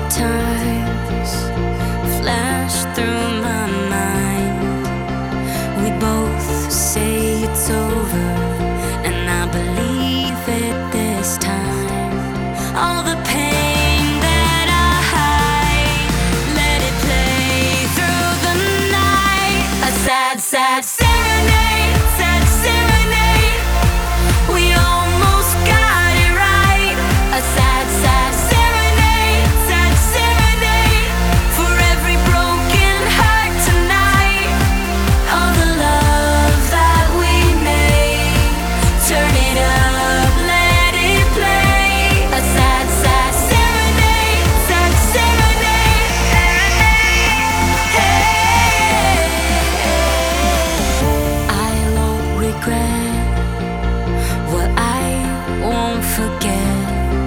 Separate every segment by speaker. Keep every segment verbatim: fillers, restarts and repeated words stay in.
Speaker 1: times flash through my mind. We both say it's over, and I believe it this time. All the pain that I hide, let it play through the night. A sad, sad serenade, sad serenade. We almost got it right. A sad, sad serenade, sad serenade. For every broken heart tonight. All the love that we made, turn it up, let it play. A sad, sad serenade, sad serenade. I won't regret what I won't forget.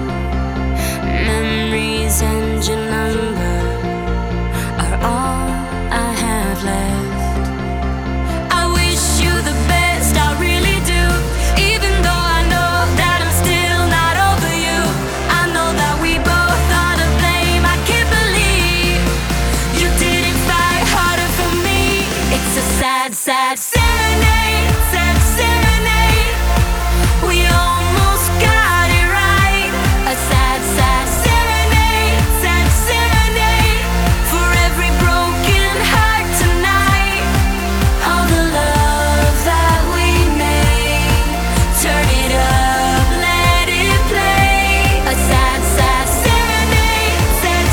Speaker 1: Memories and your number are all I have left. I wish you the best, I really do. Even though I know that I'm still not over you. I know that we both are to blame. I can't believe you didn't fight harder for me. It's a sad, sad serenade, sad serenade. We almost got it right. A sad, sad serenade, sad serenade. For every broken heart tonight. All the love that we made, turn it up, let it play. A sad, sad serenade, sad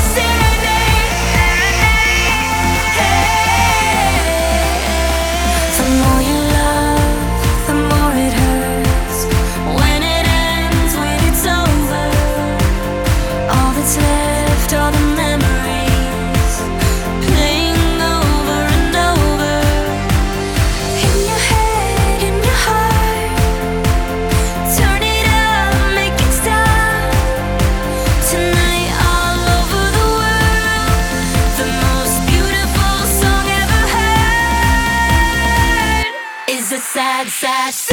Speaker 1: serenade. The more you love, the more it hurts. When it ends, when it's over, all that's left are the memories, playing over and over. In your head, in your heart, turn it up, make it stop. Tonight all over the world, the most beautiful song ever heard is a sad, sad